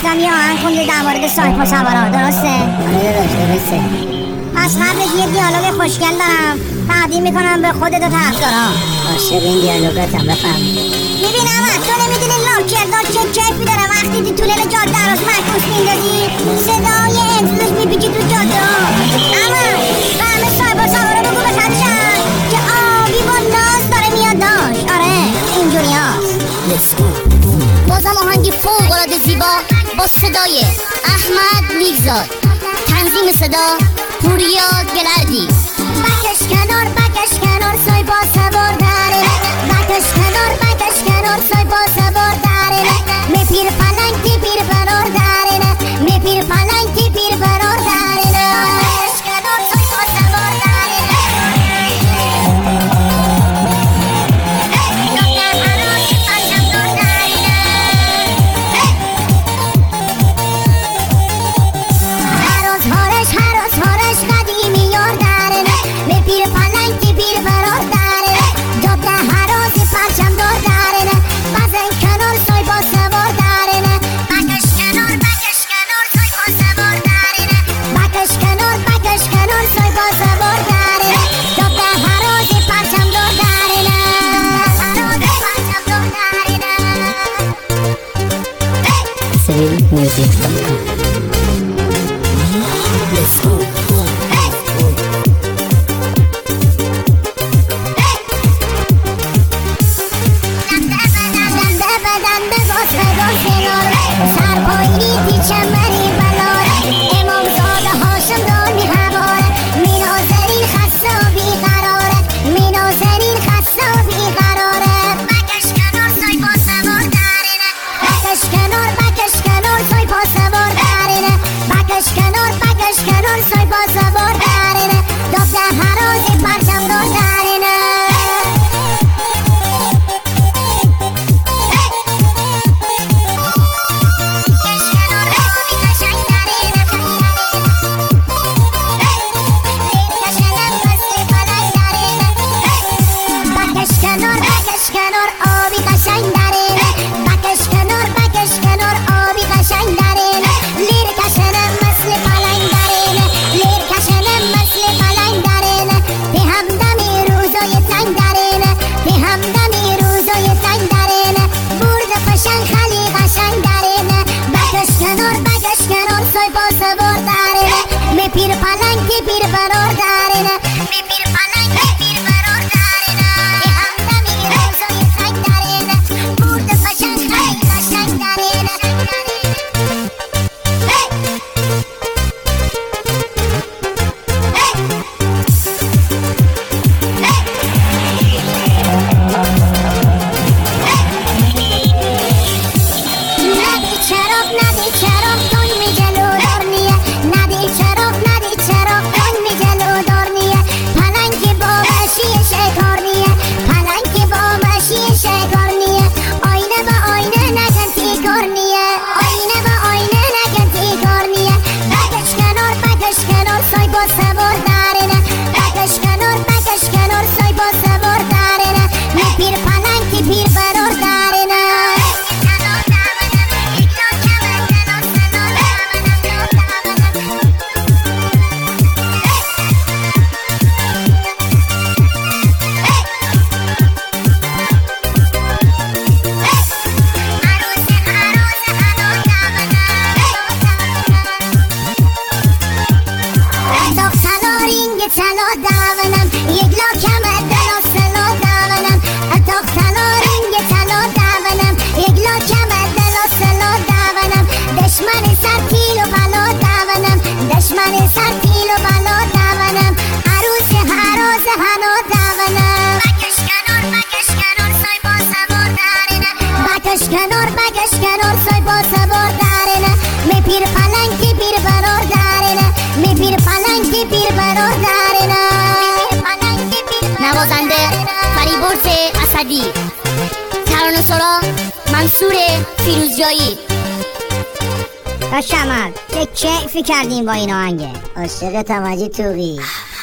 گفتم یه آهنگ خوندی در مورد سایپا سوارا، درسته؟ آره درسته. پس قبلش یه دیالوگ خوشگل دارم تقدیم میکنم به خودت و طرفدارام. عاشق این دیالوگاتم، بفهم. ببین احمد، تو نمیدونی لاکردار چه کیفی داره وقتی تو طول جاده عراض معکوس میندازی صدای انفلوش میپیچی تو جاده ها. احمد به همه سایپا سوارا بگو بخندشن که آبی با ناز داره میاد داشت. آره اینجوری هست. بازم آهنگی فوق‌العاده زیبا با صدای احمد میرزاد، تنظیم صدا پوریا گلردی. بکش کنار سایپا سوار داره، بکش کنار سایپا سوار داره، میپیر پلنگ تی پیر برار داره، میپیر پلنگ تی پیر برار داره، بکش کنار سایپا سوار داره. هر روز قدیمی یار داره، میپیر پلنگ تی پیر برار داره، جاده هر روز پرچم دار داره، بزن کنار سایپا سوار داره، بکش کنار سایپا سوار داره، بکش کنار سایپا سوار داره، جاده هر روز پرچم دار داره، هر روز پرچم دار داره. SevilMusic.com. Let's go. میپیر پلنگ تی پیر برار داره، میپیر پلنگ تی پیر برار داره، به همدمی روزای تنگ داره، برد پشنگ خیلی قشنگ داره. ندی چراغ تون می جلو دار نیه، ندی چراغ تون می جلو دار نیه، پلنگ با مشی شکار نیه، پلنگ با مشی شکار نیه، آینه با آینه نگن تی کار نیه، آینه با آینه نگن تی کار نیه، بکش کنار سایپا سوار داره، بکش کنار سایپا سوار داره، میپیر پلنگ تی پیر برار داره. سلا داونم یک لاکم دلا سلا داونم، اتاق سلا رنگ سلا داونم، یک لاکم دلا سلا داونم، دشمن سر تیل و بلا داونم، دشمن سر تیل و بلا داونم، عروس هروز هنو داونم. بکش کنار سایپا سوار داره، بکش کنار سایپا سوار داره، میپیر پلنگ تی پیر برار داره، میپیر پلنگ تی پیر برار داره. نوازنده فریبرز اسدی، ترانه‌سرا منصور فیروزجایی. داشت احمد چه کیفی کردیم با این آهنگه. عاشق تماجی توقی.